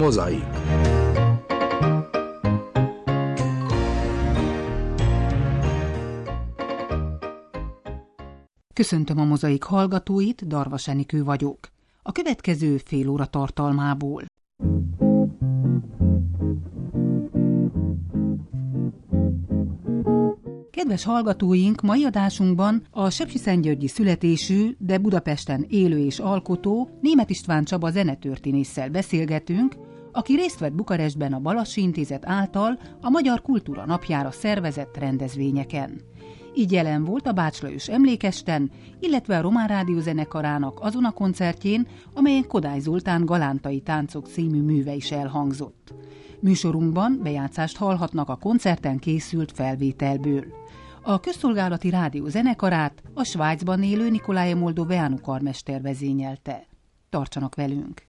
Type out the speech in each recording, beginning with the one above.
Mozaik. Köszöntöm a Mozaik hallgatóit, Darvas Enikő vagyok. A következő fél óra tartalmából. Kedves hallgatóink, mai adásunkban a sepsiszentgyörgyi születésű, de Budapesten élő és alkotó Németh István Csaba zenetörténésszel beszélgetünk, aki részt vett Bukarestben a Balassi Intézet által a Magyar Kultúra Napjára szervezett rendezvényeken. Így jelen volt a Bács Lajos emlékesten, illetve a Román Rádió zenekarának azon a koncertjén, amelyen Kodály Zoltán Galántai táncok című műve is elhangzott. Műsorunkban bejátszást hallhatnak a koncerten készült felvételből. A Közszolgálati Rádió zenekarát a Svájcban élő Nicolae Moldoveanu karmester vezényelte. Tartsanak velünk!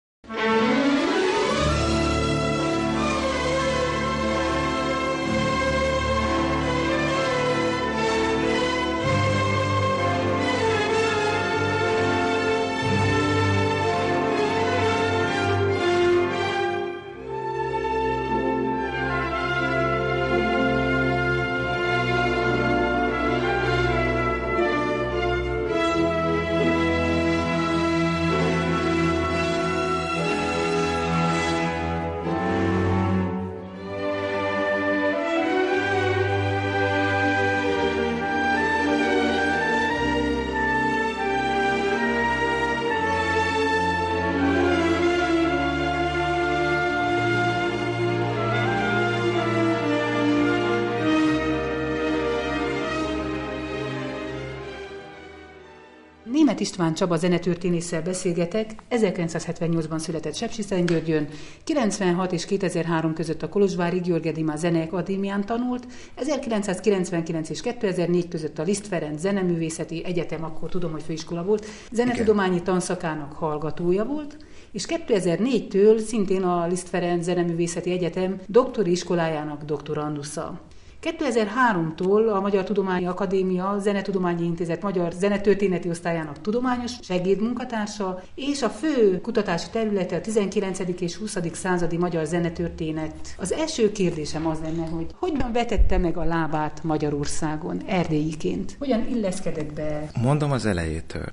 Németh István Csaba zenetörténésszel beszélgetek, 1978-ban született Sepsiszentgyörgyön, 96 és 2003 között a Kolozsvári György Edimár Zeneakadémián tanult, 1999 és 2004 között a Liszt Ferenc Zeneművészeti Egyetem, akkor tudom, hogy főiskola volt, zenetudományi tanszakának hallgatója volt, és 2004-től szintén a Liszt Ferenc Zeneművészeti Egyetem doktori iskolájának doktorandusza. 2003-tól a Magyar Tudományi Akadémia Zenetudományi Intézet Magyar Zenetörténeti Osztályának tudományos segédmunkatársa, és a fő kutatási területe a 19. és 20. századi magyar zenetörténet. Az első kérdésem az lenne, hogy hogyan vetette meg a lábát Magyarországon, erdélyiként? Hogyan illeszkedett be? Mondom az elejétől.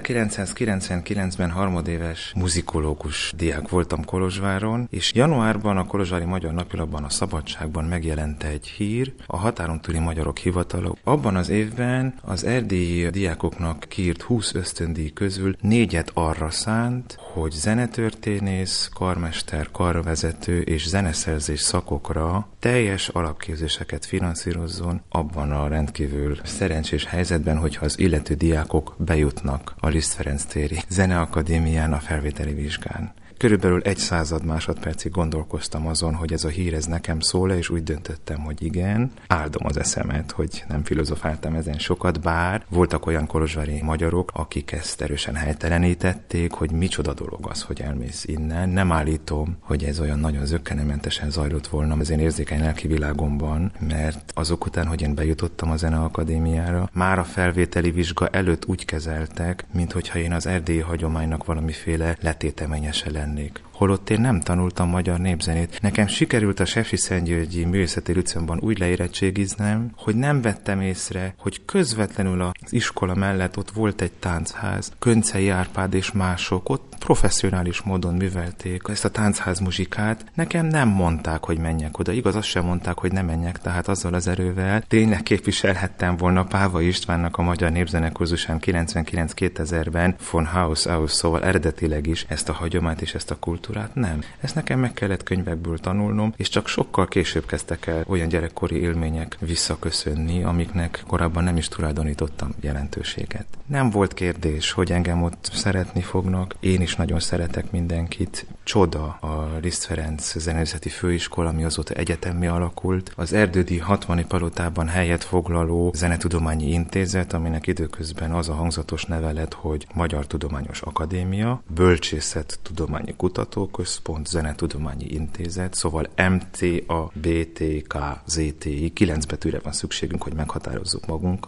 1999-ben harmadéves muzikológus diák voltam Kolozsváron, és januárban a Kolozsvári Magyar Napilapban, a Szabadságban megjelent egy hír, a határon túli magyarok hivatala. Abban az évben az erdélyi diákoknak kiírt 20 ösztöndíj közül 4 arra szánt, hogy zenetörténész, karmester, karvezető és zeneszerzés szakokra teljes alapképzéseket finanszírozzon abban a rendkívül szerencsés helyzetben, hogyha az illető diákok bejutnak a Liszt Ferenc téri Zeneakadémián a felvételi vizsgán. Körülbelül 100 másodpercig gondolkoztam azon, hogy ez a hír ez nekem szól, és úgy döntöttem, hogy igen. Áldom az eszemet, hogy nem filozofáltam ezen sokat, bár voltak olyan kolozsvári magyarok, akik ezt erősen helytelenítették, hogy micsoda dolog az, hogy elmész innen. Nem állítom, hogy ez olyan nagyon zökkenőmentesen zajlott volna az én érzékeny lelki világomban, mert azok után, hogy én bejutottam a Zeneakadémiára, már a felvételi vizsga előtt úgy kezeltek, minthogyha én az erdélyi hagyománynak valamiféle letéteményese lennék. Holott én nem tanultam magyar népzenét. Nekem sikerült a Sepsiszentgyörgyi Művészeti Líceumban úgy leérettségiznem, hogy nem vettem észre, hogy közvetlenül az iskola mellett ott volt egy táncház, Köncei Árpád és mások, ott professzionális módon művelték ezt a táncház muzsikát. Nekem nem mondták, hogy menjek oda. Igaz, azt sem mondták, hogy ne menjek, tehát azzal az erővel tényleg képviselhettem volna Pávai Istvánnak a Magyar Népzenekurzusán 99-2000-ben von Haus aus, szóval eredetileg is ezt a hagyományt és ezt a kultúrát. Nem. Ezt nekem meg kellett könyvekből tanulnom, és csak sokkal később kezdtek el olyan gyerekkori élmények visszaköszönni, amiknek korábban nem is tulajdonítottam jelentőséget. Nem volt kérdés, hogy engem ott szeretni fognak. Én is nagyon szeretek mindenkit. Csoda a Liszt Ferenc Zeneművészeti Főiskola, ami azóta egyetemmé alakult. Az Erdődi 60. palotában helyet foglaló Zenetudományi Intézet, aminek időközben az a hangzatos neve lett, hogy Magyar Tudományos Akadémia, Bölcsészettudományi Kutatóközpont, Zenetudományi Intézet, szóval MTA, BTK, ZTI, 9 betűre van szükségünk, hogy meghatározzuk magunkat.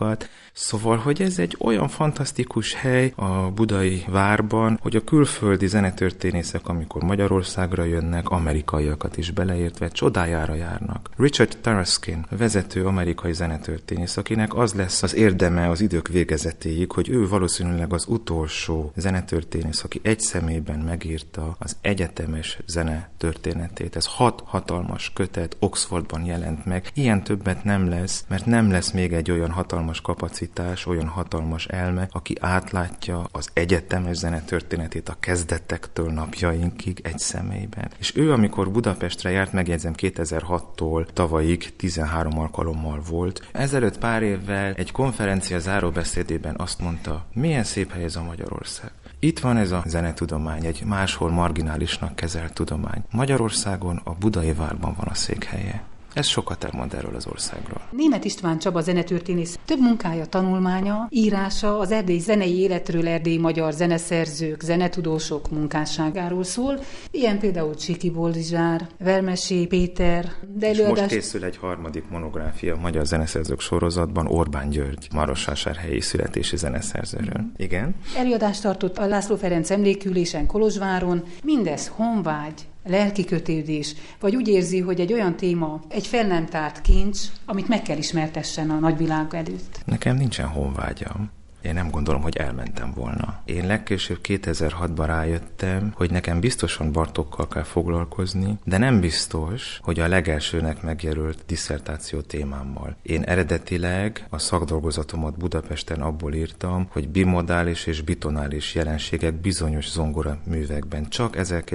Szóval, hogy ez egy olyan fantasztikus hely a budai várban, hogy a külföldi zenetörténészek, amikor Magyarországra jönnek, amerikaiakat is beleértve, csodájára járnak. Richard Taraskin, vezető amerikai zenetörténész, akinek az lesz az érdeme az idők végezetéig, hogy ő valószínűleg az utolsó zenetörténész, aki egy személyben megírta az egyetemes zene történetét. Ez 6 hatalmas kötet Oxfordban jelent meg. Ilyen többet nem lesz, mert nem lesz még egy olyan hatalmas kapacitás, olyan hatalmas elme, aki átlátja az egyetemes zene történetét a kezdetektől napjainkig egy személyben. És ő, amikor Budapestre járt, megjegyzem 2006-tól tavalyig 13 alkalommal volt. Ezelőtt pár évvel egy konferencia záróbeszédében azt mondta, milyen szép hely ez a Magyarország. Itt van ez a zenetudomány, egy máshol marginálisnak kezelt tudomány. Magyarországon a Budai várban van a székhelye. Ez sokat elmond erről az országról. Németh István Csaba zenetörténész több munkája, tanulmánya, írása az erdélyi zenei életről, erdélyi magyar zeneszerzők, zenetudósok munkásságáról szól. Ilyen például Csiki Boldizsár, Vermessy Péter. De előadás... És most készül egy harmadik monográfia a magyar zeneszerzők sorozatban Orbán György, marosvásárhelyi születési zeneszerzőről. Igen? Előadást tartott a László Ferenc emlékülésen Kolozsváron. Mindez honvágy, lelki kötődés, vagy úgy érzi, hogy egy olyan téma, egy fel nem tárt kincs, amit meg kell ismertessen a nagyvilág előtt. Nekem nincsen honvágyam. Én nem gondolom, hogy elmentem volna. Én legkésőbb 2006-ban rájöttem, hogy nekem biztosan Bartókkal kell foglalkozni, de nem biztos, hogy a legelsőnek megjelölt disszertáció témámmal. Én eredetileg a szakdolgozatomat Budapesten abból írtam, hogy bimodális és bitonális jelenségek bizonyos zongoraművekben csak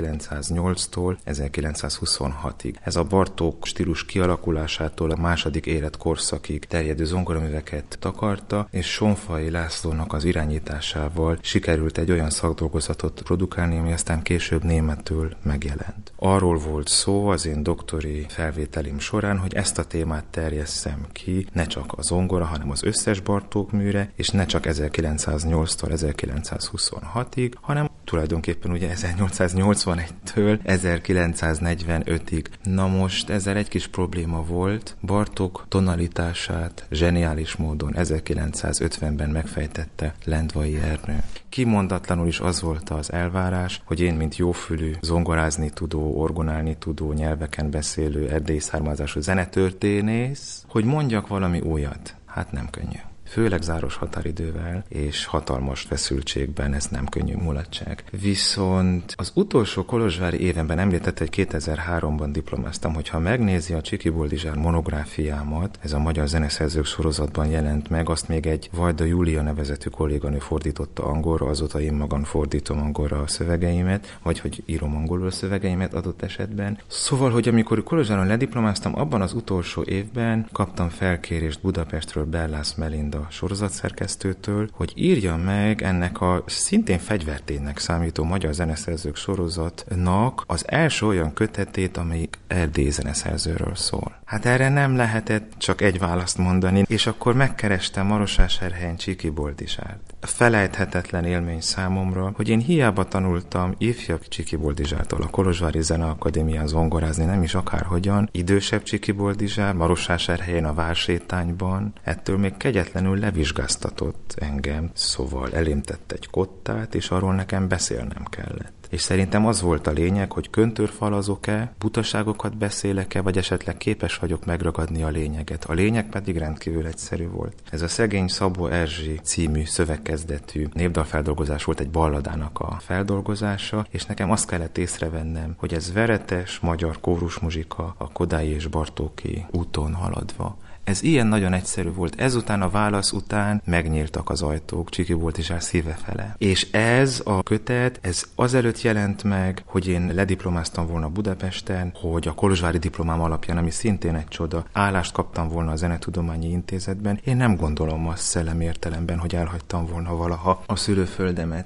1908-tól 1926-ig. Ez a Bartók stílus kialakulásától a második életkorszakig terjedő zongoraműveket takarta, és Sonfai Lászlónak az irányításával sikerült egy olyan szakdolgozatot produkálni, ami aztán később németül megjelent. Arról volt szó az én doktori felvételim során, hogy ezt a témát terjesszem ki, ne csak a zongora, hanem az összes Bartók műre, és ne csak 1908-tól 1926-ig, hanem tulajdonképpen ugye 1881-től 1945-ig. Na most ezzel egy kis probléma volt. Bartók tonalitását zseniális módon 1950-ben megfejtette Lendvai Ernő. Kimondatlanul is az volt az elvárás, hogy én, mint jófülű, zongorázni tudó, orgonálni tudó, nyelveken beszélő, erdélyi származású zenetörténész, hogy mondjak valami újat. Hát nem könnyű. Főleg záros határidővel és hatalmas feszültségben ez nem könnyű mulatság. Viszont az utolsó kolozsvári évenben említette, hogy 2003-ban diplomáztam, hogyha megnézi a Csiki Boldizsár monográfiámat, ez a magyar zeneszerzők sorozatban jelent meg, azt még egy Vajda Júlia nevezetű kolléganő fordította angolra, azóta én magam fordítom angolra a szövegeimet, vagy hogy írom angolul a szövegeimet adott esetben. Szóval, hogy amikor Kolozsváron lediplomáztam, abban az utolsó évben kaptam felkérést Budapestről Berlász Melinda sorozatszerkesztőtől, hogy írja meg ennek a szintén fegyverténynek számító magyar zeneszerzők sorozatnak az első olyan kötetét, amelyik erdélyi zeneszerzőről szól. Hát erre nem lehetett csak egy választ mondani, és akkor megkerestem Marosvásárhelyen Csiki Boldizsárt. Felejthetetlen élmény számomra, hogy én hiába tanultam ifjabb Csiki Boldizsártól a Kolozsvári Zeneakadémián zongorázni, nem is akárhogyan, idősebb Csiki Boldizsár Marosvásárhelyen a vársétányban, ettől még kegyetlenül levizsgáztatott engem, szóval elém tett egy kottát, és arról nekem beszélnem kellett. És szerintem az volt a lényeg, hogy köntörfalazok-e, butaságokat beszélek-e, vagy esetleg képes vagyok megragadni a lényeget. A lényeg pedig rendkívül egyszerű volt. Ez a Szegény Szabó Erzsi című szövegkezdetű népdalfeldolgozás volt, egy balladának a feldolgozása, és nekem azt kellett észrevennem, hogy ez veretes magyar kórusmuzsika a Kodályi és Bartóki úton haladva. Ez ilyen nagyon egyszerű volt. Ezután a válasz után megnyíltak az ajtók Csiki Boldizsár szíve fele. És ez a kötet, ez azelőtt jelent meg, hogy én lediplomáztam volna Budapesten, hogy a kolozsvári diplomám alapján, ami szintén egy csoda, állást kaptam volna a Zenetudományi Intézetben. Én nem gondolom azt szellemi értelemben, hogy elhagytam volna valaha a szülőföldemet.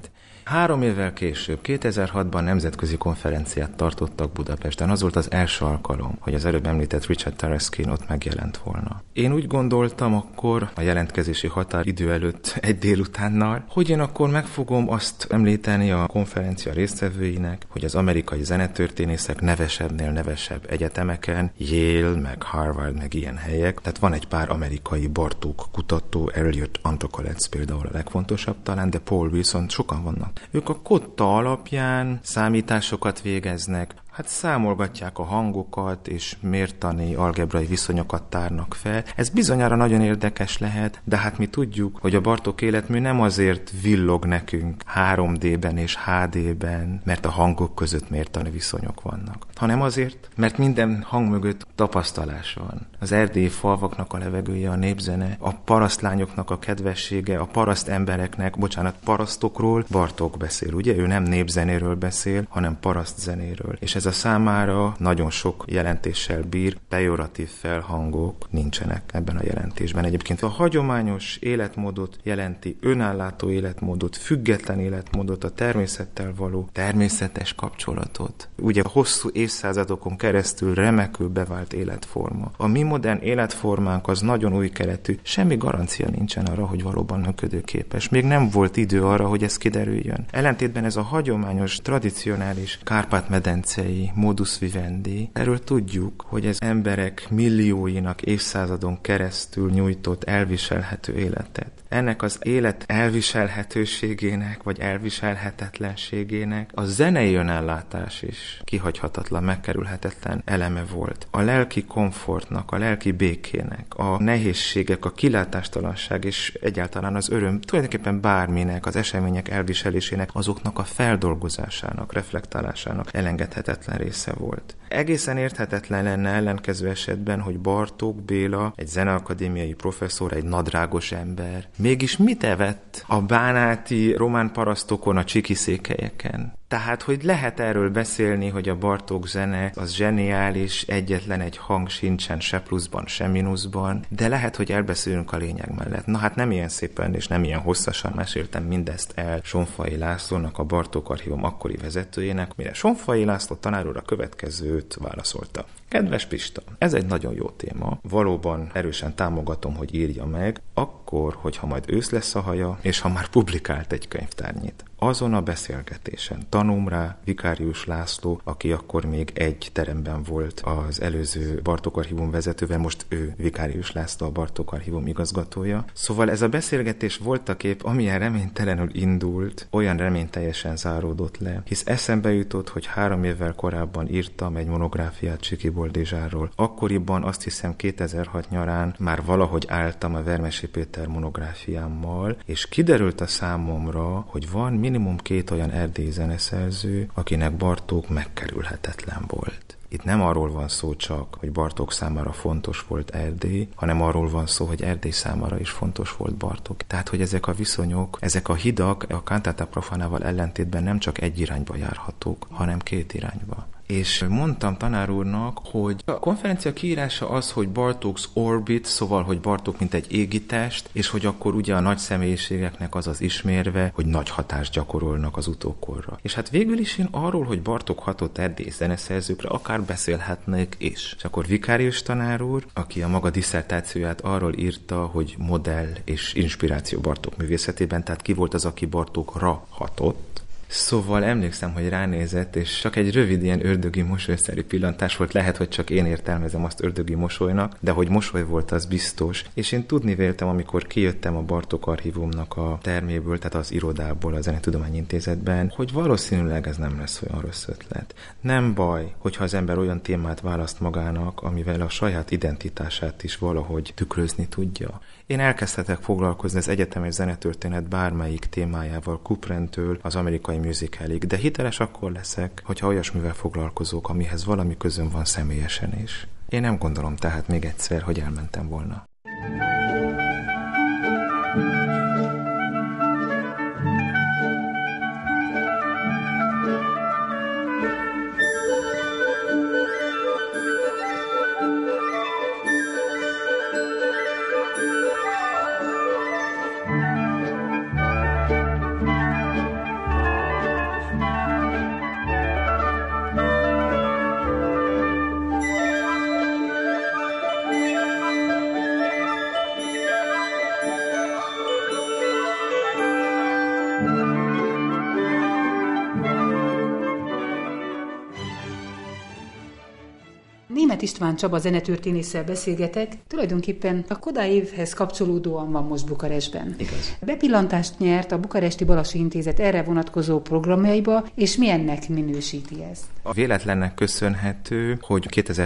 3 évvel később, 2006-ban nemzetközi konferenciát tartottak Budapesten. Az volt az első alkalom, hogy az előbb említett Richard Taraskin ott megjelent volna. Én úgy gondoltam akkor, a jelentkezési határidő előtt egy délutánnal, hogy én akkor meg fogom azt említeni a konferencia résztvevőinek, hogy az amerikai zenetörténészek nevesebbnél nevesebb egyetemeken, Yale, meg Harvard, meg ilyen helyek, tehát van egy pár amerikai Bartók kutató, Elliot Antokolec például a legfontosabb talán, de Paul Wilson, sokan vannak. Ők a kotta alapján számításokat végeznek, hát számolgatják a hangokat, és mértani algebrai viszonyokat tárnak fel. Ez bizonyára nagyon érdekes lehet, de hát mi tudjuk, hogy a Bartók életmű nem azért villog nekünk 3D-ben és HD-ben, mert a hangok között mértani viszonyok vannak, hanem azért, mert minden hang mögött tapasztalás van. Az erdélyi falvaknak a levegője, a népzene, a parasztlányoknak a kedvessége, a paraszt embereknek, parasztokról Bartók beszél, ugye? Ő nem népzenéről beszél, hanem parasztzenéről. És ez a számára nagyon sok jelentéssel bír, pejoratív felhangok nincsenek ebben a jelentésben. Egyébként a hagyományos életmódot jelenti, önállátó életmódot, független életmódot, a természettel való természetes kapcsolatot. Ugye a hosszú évszázadokon keresztül remekül bevált életforma. A mi modern életformánk az nagyon új keletű, semmi garancia nincsen arra, hogy valóban működőképes. Még nem volt idő arra, hogy ez kiderüljön. Ellentétben ez a hagyományos, tradicionális Kárpát-medencei modus vivendi, erről tudjuk, hogy ez emberek millióinak évszázadon keresztül nyújtott elviselhető életet. Ennek az élet elviselhetőségének, vagy elviselhetetlenségének a zenei önellátás is kihagyhatatlan, megkerülhetetlen eleme volt. A lelki komfortnak, a lelki békének, a nehézségek, a kilátástalanság és egyáltalán az öröm, tulajdonképpen bárminek, az események elviselésének, azoknak a feldolgozásának, reflektálásának elengedhetetlen része volt. Egészen érthetetlen lenne ellenkező esetben, hogy Bartók Béla, egy zeneakadémiai professzor, egy nadrágos ember, mégis mit evett a bánáti román parasztokon, a csikiszékelyeken? Tehát, hogy lehet erről beszélni, hogy a Bartók zene az zseniális, egyetlen egy hang sincsen se pluszban, se mínuszban, de lehet, hogy elbeszélünk a lényeg mellett. Na hát nem ilyen szépen és nem ilyen hosszasan meséltem mindezt el Sonfai Lászlónak, a Bartók Archívum akkori vezetőjének, mire Sonfai László tanár úr a következőt válaszolta. Kedves Pista, ez egy nagyon jó téma, valóban erősen támogatom, hogy írja meg, akkor, hogyha majd ősz lesz a haja, és ha már publikált egy könyvtárnyit. Azon a beszélgetésen tanul rá Vikárius László, aki akkor még egy teremben volt az előző Bartók Archívum vezetővel, most ő Vikárius László, a Bartók Archívum igazgatója. Szóval ez a beszélgetés voltaképp, amilyen reménytelenül indult, olyan reményteljesen záródott le, hisz eszembe jutott, hogy 3 évvel korábban írtam egy monográfiát Csiki Boldizsárról. Akkoriban azt hiszem 2006 nyarán már valahogy álltam a Vermesi Péter monográfiámmal, és kiderült a számomra, hogy van minimum 2 olyan erdélyi zeneszerző, akinek Bartók megkerülhetetlen volt. Itt nem arról van szó csak, hogy Bartók számára fontos volt Erdély, hanem arról van szó, hogy Erdély számára is fontos volt Bartók. Tehát, hogy ezek a viszonyok, ezek a hidak a cantata profanával ellentétben nem csak egy irányba járhatók, hanem 2 irányba. És mondtam tanár úrnak, hogy a konferencia kiírása az, hogy Bartók's orbit, szóval, hogy Bartók mint egy égitest, és hogy akkor ugye a nagy személyiségeknek az az ismérve, hogy nagy hatást gyakorolnak az utókorra. És hát végül is én arról, hogy Bartók hatott erdélyi zeneszerzőkre, akár beszélhetnék is. És akkor Vikárius tanár úr, aki a maga disszertációját arról írta, hogy modell és inspiráció Bartók művészetében, tehát ki volt az, aki Bartókra hatott. Szóval emlékszem, hogy ránézett, és csak egy rövid ilyen ördögi mosolyszerű pillantás volt, lehet, hogy csak én értelmezem azt ördögi mosolynak, de hogy mosoly volt, az biztos. És én tudni véltem, amikor kijöttem a Bartók Archívumnak a terméből, tehát az irodából, a Zenetudományi Intézetben, hogy valószínűleg ez nem lesz olyan rossz ötlet. Nem baj, hogyha az ember olyan témát választ magának, amivel a saját identitását is valahogy tükrözni tudja. Én elkezdhetek foglalkozni az egyetemes zenetörténet bármelyik témájával, Couperentől az amerikai musicalig, de hiteles akkor leszek, hogyha olyasmivel foglalkozok, amihez valami közöm van személyesen is. Én nem gondolom tehát még egyszer, hogy elmentem volna. Németh István Csaba zenetörténésszel beszélgetek, tulajdonképpen a Kodály évhez kapcsolódóan van most Bukarestben. Igaz. Bepillantást nyert a Bukaresti Balassi Intézet erre vonatkozó programjaiba, és milyennek minősíti ezt? A véletlennek köszönhető, hogy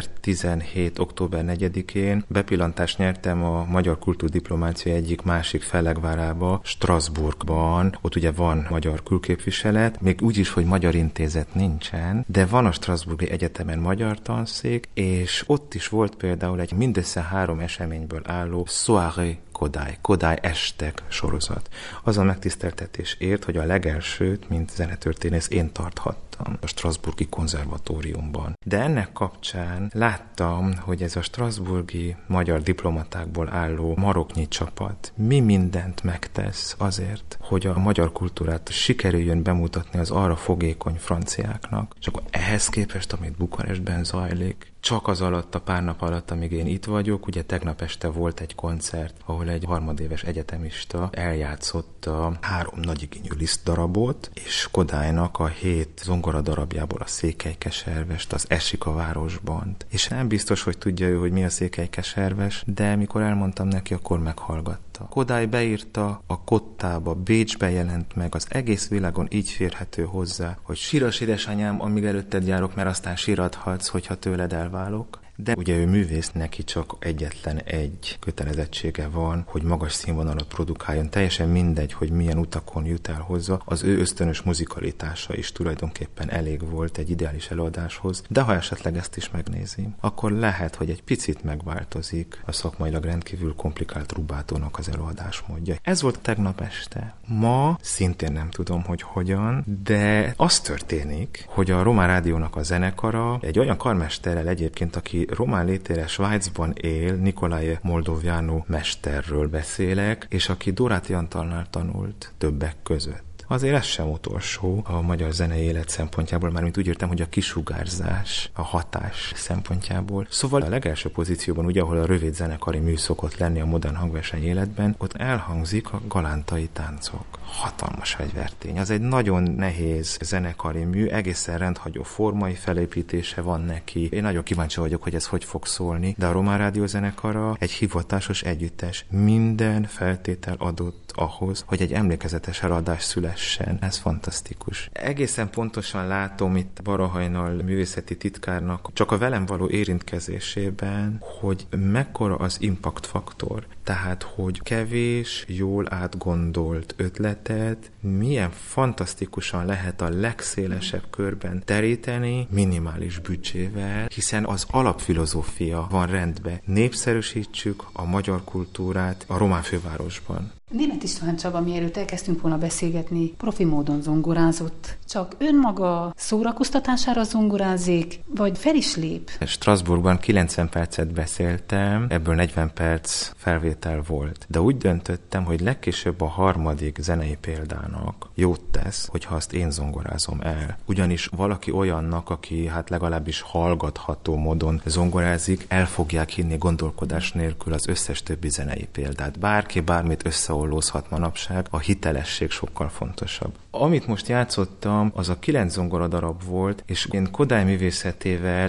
2017. október 4-én bepillantást nyertem a Magyar Kultúrdiplomácia egyik másik fellegvárába, Strasbourgban. Ott ugye van magyar külképviselet, még úgy is, hogy magyar intézet nincsen, de van a Strasbourgi Egyetemen magyar tanszék, és ott is volt például egy mindössze 3 eseményből álló soirée Kodály estek sorozat. Az a megtiszteltetés ért, hogy a legelsőt, mint zenetörténész én tarthattam a Strasbourgi konzervatóriumban. De ennek kapcsán láttam, hogy ez a strasbourgi magyar diplomatákból álló maroknyi csapat mi mindent megtesz azért, hogy a magyar kultúrát sikerüljön bemutatni az arra fogékony franciáknak. És akkor ehhez képest, amit Bukarestben zajlik, csak az alatt, a pár nap alatt, amíg én itt vagyok, ugye tegnap este volt egy koncert, ahol egy harmadéves egyetemista eljátszotta 3 nagyigényű Liszt darabot, és Kodálynak a 7 zongoradarabjából a Székelykeservest, az Esik a városban. És nem biztos, hogy tudja ő, hogy mi a Székelykeserves, de mikor elmondtam neki, akkor meghallgatta. Kodály beírta a Kottába, Bécsbe jelent meg, az egész világon így férhető hozzá, hogy síras édesanyám, amíg előtted járok, mert aztán síradhatsz, hogyha tőled elválok. De ugye ő művész, neki csak egyetlen egy kötelezettsége van, hogy magas színvonalat produkáljon. Teljesen mindegy, hogy milyen utakon jut el hozzá. Az ő ösztönös muzikalitása is tulajdonképpen elég volt egy ideális előadáshoz. De ha esetleg ezt is megnézi, akkor lehet, hogy egy picit megváltozik a szakmailag rendkívül komplikált rubátónak az előadásmódja. Ez volt tegnap este. Ma szintén nem tudom, hogy hogyan, de az történik, hogy a Román Rádiónak a zenekara egy olyan karmesterrel egyébként, aki román létére Svájcban él, Nicolae Moldovianu mesterről beszélek, és aki Dóráti Antalnál tanult többek között. Azért ez sem utolsó a magyar zenei élet szempontjából, mármint úgy értem, hogy a kisugárzás, a hatás szempontjából. Szóval a legelső pozícióban, ugye, ahol a rövid zenekari mű szokott lenni a modern hangverseny életben, ott elhangzik a galántai táncok. Hatalmas fegyvertény. Az egy nagyon nehéz zenekari mű, egészen rendhagyó formai felépítése van neki. Én nagyon kíváncsi vagyok, hogy ez hogy fog szólni, de a Román Rádió zenekara egy hivatásos együttes. Minden feltétel adott ahhoz, hogy egy emlékezetes eladás szülessen. Ez fantasztikus. Egészen pontosan látom itt Barahajnal művészeti titkárnak csak a velem való érintkezésében, hogy mekkora az impact faktor. Tehát, hogy kevés, jól átgondolt ötletet milyen fantasztikusan lehet a legszélesebb körben teríteni minimális büdzsével, hiszen az alapfilozófia van rendben. Népszerűsítsük a magyar kultúrát a román fővárosban. Németh István Csaba, mielőtt elkezdtünk volna beszélgetni, profi módon zongorázott. Csak önmaga szórakoztatására zongorázik, vagy fel is lép? Strasbourgban 90 percet beszéltem, ebből 40 perc felvétel volt. De úgy döntöttem, hogy legkésőbb a 3. zenei példának jót tesz, hogyha azt én zongorázom el. Ugyanis valaki olyannak, aki hát legalábbis hallgatható módon zongorázik, el fogják hinni gondolkodás nélkül az összes többi zenei példát. Bárki bármit összeollózhat manapság, a hitelesség sokkal fontosabb. Amit most játszottam, az a 9 zongora darab volt, és én Kodály művészetével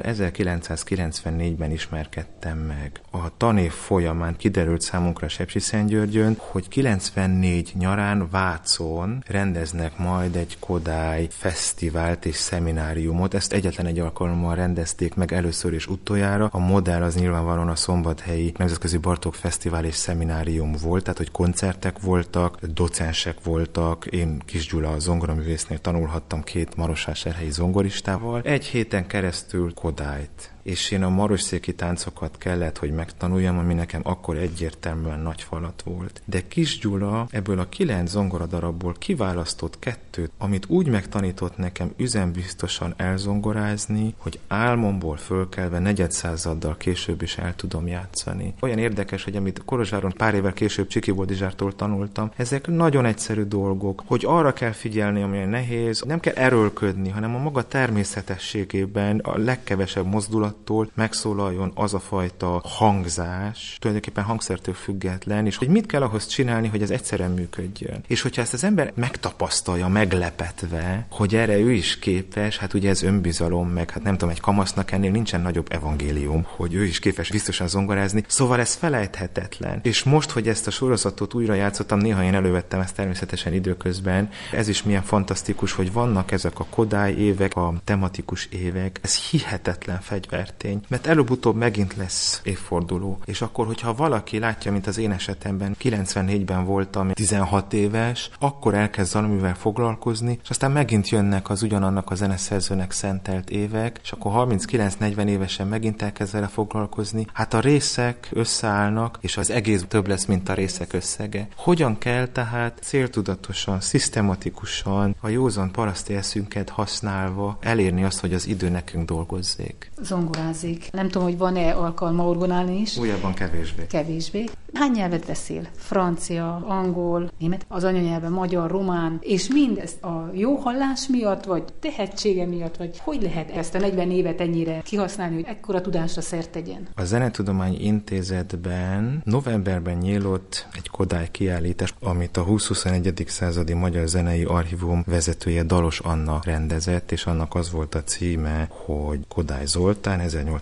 1994-ben ismerkedtem meg. A tanév folyamán kiderült számunkra Sepsiszentgyörgyön, hogy 94 nyarán Vácon rendeznek majd egy Kodály fesztivált és szemináriumot. Ezt egyetlen egy alkalommal rendezték meg először és utoljára. A modell az nyilvánvalóan a szombathelyi Nemzetközi Bartók Fesztivál és Szeminárium volt, tehát hogy koncertek voltak, docensek voltak, én Kis Gyula a zongoraművésznél tanulhattam 2 marosvásárhelyi zongoristával. Egy héten keresztül Kodályt. És én a marosszéki táncokat kellett, hogy megtanuljam, ami nekem akkor egyértelműen nagy falat volt. De Kis Gyula ebből a 9 zongoradarabból kiválasztott 2, amit úgy megtanított nekem üzembiztosan elzongorázni, hogy álmomból fölkelve negyedszázaddal később is el tudom játszani. Olyan érdekes, hogy amit Kolozsváron pár évvel később Csiki Boldizsártól tanultam, ezek nagyon egyszerű dolgok, hogy arra kell figyelni, ami nehéz, nem kell erőlködni, hanem a maga természetességében a legkevesebb mozdulat hangulattól megszólaljon az a fajta hangzás, tulajdonképpen hangszertől független, és hogy mit kell ahhoz csinálni, hogy ez egyszerűen működjön. És hogyha ezt az ember megtapasztalja, meglepetve, hogy erre ő is képes, hát ugye ez önbizalom, meg hát nem tudom, egy kamasznak ennél nincsen nagyobb evangélium, hogy ő is képes biztosan zongorázni, szóval ez felejthetetlen. És most, hogy ezt a sorozatot újra játszottam, néha én elővettem ezt természetesen időközben, ez is milyen fantasztikus, hogy vannak ezek a Kodály évek, a tematikus évek, ez hihetetlen fegyvertény, mert előbb-utóbb megint lesz évforduló. És akkor, hogyha valaki látja, mint az én esetemben, 94-ben voltam 16 éves, akkor elkezd valamivel foglalkozni, és aztán megint jönnek az ugyanannak a zeneszerzőnek szentelt évek, és akkor 39-40 évesen megint elkezd vele foglalkozni. Hát a részek összeállnak, és az egész több lesz, mint a részek összege. Hogyan kell tehát céltudatosan, szisztematikusan, a józan paraszti eszünket használva elérni azt, hogy az idő nekünk dolgozzék? Zongorázik. Nem tudom, hogy van-e alkalma orgonálni is. Újabban kevésbé. Kevésbé. Hány nyelvet beszél? Francia, angol, német, az anyanyelve magyar, román, és mindezt a jó hallás miatt, vagy tehetsége miatt, vagy hogy lehet ezt a 40 évet ennyire kihasználni, hogy ekkora tudásra szert tegyen? A Zenetudományi Intézetben novemberben nyílt egy Kodály kiállítás, amit a 20-21. századi Magyar Zenei Archívum vezetője Dalos Anna rendezett, és annak az volt a címe, hogy Kodály Zoltán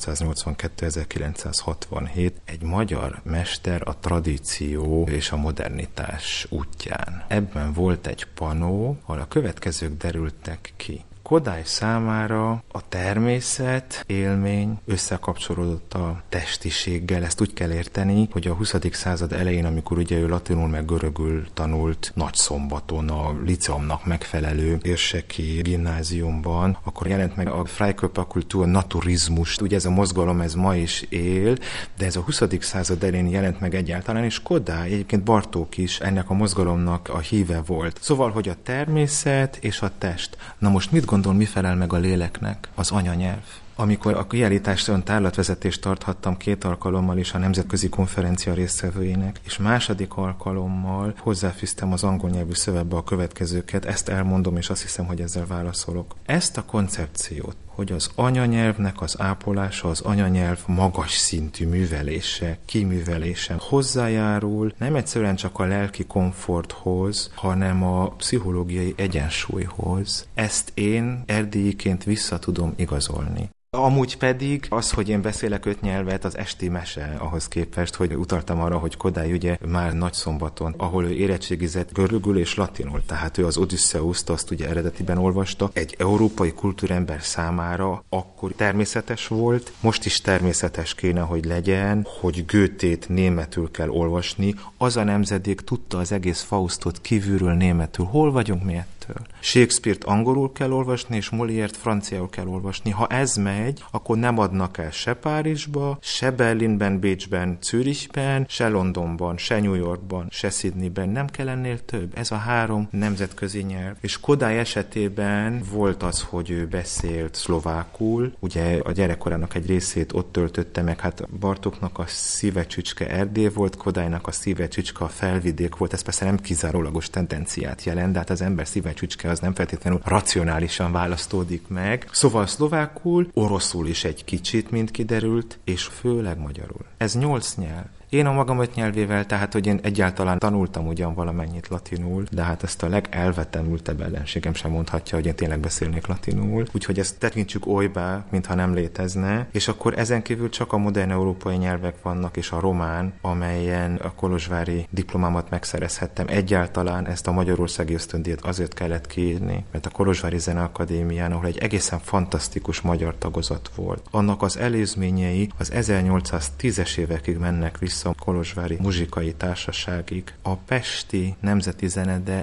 1882-1967, egy magyar mester a tradíció és a modernitás útján. Ebben volt egy panó, ahol a következők derültek ki. Kodály számára a természet, élmény összekapcsolódott a testiséggel. Ezt úgy kell érteni, hogy a 20. század elején, amikor ugye ő latinul meg görögül tanult Nagyszombaton, a liceumnak megfelelő érseki gimnáziumban, akkor jelent meg a Freikörperkultur Naturizmus. Ugye ez a mozgalom, ez ma is él, de ez a 20. század elején jelent meg egyáltalán, és Kodály, egyébként Bartók is ennek a mozgalomnak a híve volt. Szóval, hogy a természet és a test. Na most mit gondol, mi felel meg a léleknek? Az anyanyelv. Amikor a kiállításon tárlatvezetést tarthattam 2 alkalommal is a nemzetközi konferencia résztvevőinek, és második alkalommal hozzáfűztem az angol nyelvű szövegbe a következőket, ezt elmondom, és azt hiszem, hogy ezzel válaszolok. Ezt a koncepciót, hogy az anyanyelvnek az ápolása, az anyanyelv magas szintű művelése, kiművelése hozzájárul nem egyszerűen csak a lelki komforthoz, hanem a pszichológiai egyensúlyhoz. Ezt én erdélyiként vissza tudom igazolni. Amúgy pedig az, hogy én beszélek 5 nyelvet, az esti mese ahhoz képest, hogy utaltam arra, hogy Kodály ugye már Nagyszombaton, ahol ő érettségizett görögül és latinul, tehát ő az Odüsszeuszt azt ugye eredetiben olvasta. Egy európai kultúrember számára akkor természetes volt, most is természetes kéne, hogy legyen, hogy Goethét németül kell olvasni. Az a nemzedék tudta az egész Faustot kívülről németül. Hol vagyunk mi ettől? Shakespeare-t angolul kell olvasni, és Molière-t franciául kell olvasni. Ha ez megy, akkor nem adnak el se Párizsba, se Berlinben, Bécsben, Zürichben, se Londonban, se New Yorkban, se Sydneyben. Nem kell ennél több. Ez a 3 nemzetközi nyelv. És Kodály esetében volt az, hogy ő beszélt szlovákul. Ugye a gyerekkorának egy részét ott töltötte meg. Hát Bartóknak a szíve csücske Erdély volt, Kodálynak a szíve csücske a Felvidék volt. Ez persze nem kizárólagos tendenciát jelent, de hát az ember szíve csücske az nem feltétlenül racionálisan választódik meg. Szóval szlovákul, oroszul is egy kicsit, mint kiderült, és főleg magyarul. Ez 8 nyelv. Én a magam 5 nyelvével, tehát, hogy én egyáltalán tanultam ugyan valamennyit latinul, de hát ezt a legelvetemültebb ellenségem sem mondhatja, hogy én tényleg beszélnék latinul. Úgyhogy ezt tekintsük olybá, mintha nem létezne, és akkor ezen kívül csak a modern európai nyelvek vannak, és a román, amelyen a kolozsvári diplomámat megszerezhettem. Egyáltalán ezt a magyarországi ösztöndíjat azért kellett kiírni, mert a Kolozsvári Zeneakadémián, ahol egy egészen fantasztikus magyar tagozat volt. Annak az előzményei az 1810-es évekig mennek vissza a Kolozsvári Muzsikai Társaságig. A Pesti Nemzeti Zenede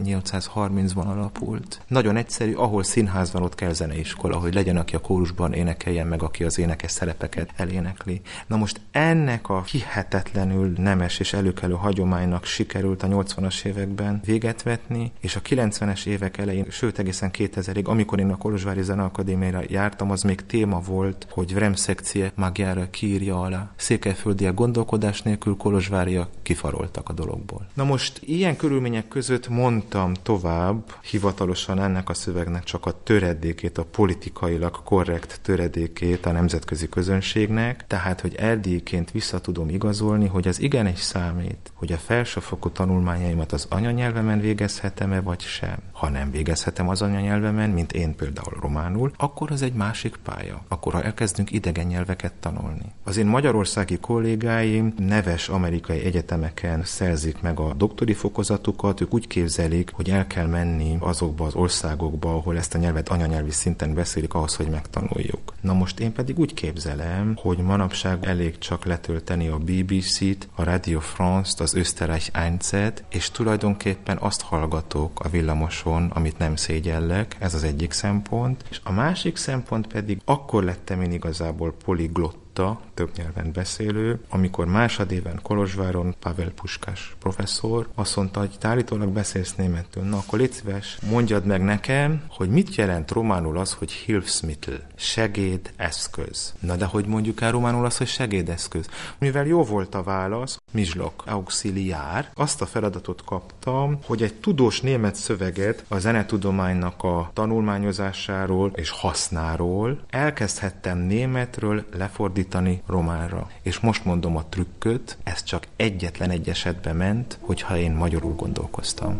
1830-ban alapult. Nagyon egyszerű, ahol színház van, ott kell zeneiskola, hogy legyen, aki a kórusban énekeljen, meg aki az énekes szerepeket elénekli. Na most ennek a hihetetlenül nemes és előkelő hagyománynak sikerült a 80-as években véget vetni, és a 90-es évek elején, sőt egészen 2000-ig, amikor én a Kolozsvári Zeneakadémiára jártam, az még téma volt, hogy Vremszekcie Magyarra kiírja alá székelyföldiek gondolkodását, tudás nélkül kolozsváriak kifaroltak a dologból. Na most ilyen körülmények között mondtam tovább, hivatalosan ennek a szövegnek csak a töredékét, a politikailag korrekt töredékét a nemzetközi közönségnek, tehát, hogy erdélyként vissza tudom igazolni, hogy az igenis számít, hogy a felsőfokú tanulmányaimat az anyanyelvemen végezhetem-e vagy sem. Ha nem végezhetem az anyanyelvemen, mint én például románul, akkor az egy másik pálya. Akkor elkezdünk idegen nyelveket tanulni. Az én magyarországi kollégáim neves amerikai egyetemeken szerzik meg a doktori fokozatukat, ők úgy képzelik, hogy el kell menni azokba az országokba, ahol ezt a nyelvet anyanyelvi szinten beszélik ahhoz, hogy megtanuljuk. Na most én pedig úgy képzelem, hogy manapság elég csak letölteni a BBC-t, a Radio France-t, az Österreich 1-et, és tulajdonképpen azt hallgatok a villamoson, amit nem szégyellek, ez az egyik szempont, és a másik szempont pedig akkor lettem én igazából poliglotta, több nyelven beszélő, amikor másodéven Kolozsváron Pavel Puskás professzor azt mondta, hogy te állítólag beszélsz németül. Na, akkor légy szíves, mondjad meg nekem, hogy mit jelent románul az, hogy Hilfsmittel, segédeszköz. Na, de hogy mondjuk el románul az, hogy segédeszköz? Mivel jó volt a válasz, Mijlok, auxiliár, azt a feladatot kaptam, hogy egy tudós német szöveget a zenetudománynak a tanulmányozásáról és hasznáról elkezdhettem németről lefordítani románra. És most mondom a trükköt, ez csak egyetlen egy esetben ment, hogyha én magyarul gondolkoztam.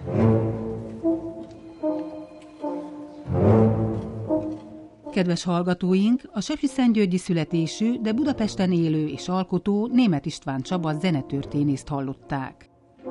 Kedves hallgatóink, a sepsiszentgyörgyi születésű, de Budapesten élő és alkotó Németh István Csaba zenetörténészt hallották.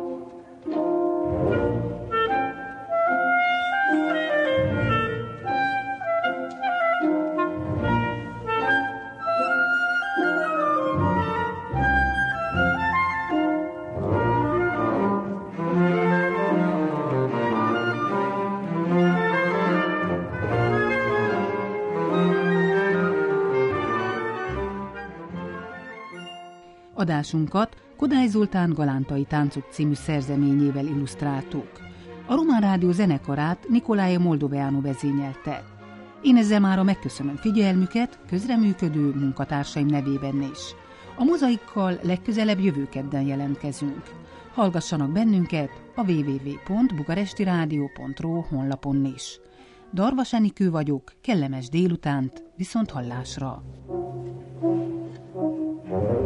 Adásunkat Kodály Zoltán Galántai táncok című szerzeményével illusztráltuk. A Román Rádió zenekarát Nicolae Moldoveanu vezényelte. Én ezzel mára megköszönöm figyelmüket, közreműködő munkatársaim nevében is. A mozaikkal legközelebb jövő kedden jelentkezünk. Hallgassanak bennünket a www.bukarestiradio.ro honlapon is. Darvas Enikő vagyok, kellemes délutánt, viszont hallásra!